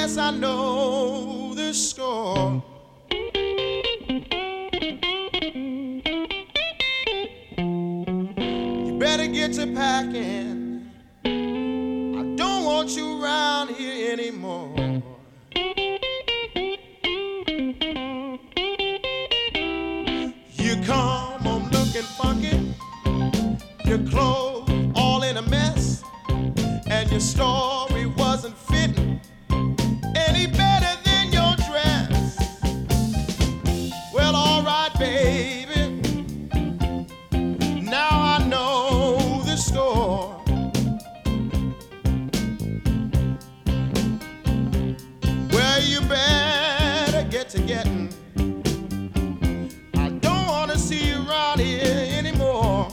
guess I know the score. You better get to packing. I don't want you around here anymore. You come home looking funky, your clothes all in a mess, and your story wasn't fitting any better than your dress. Well, all right, baby, now I know the score. Well, you better get to getting. I don't want to see you around here anymore.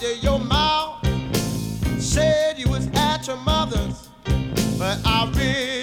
Your mother's, but I really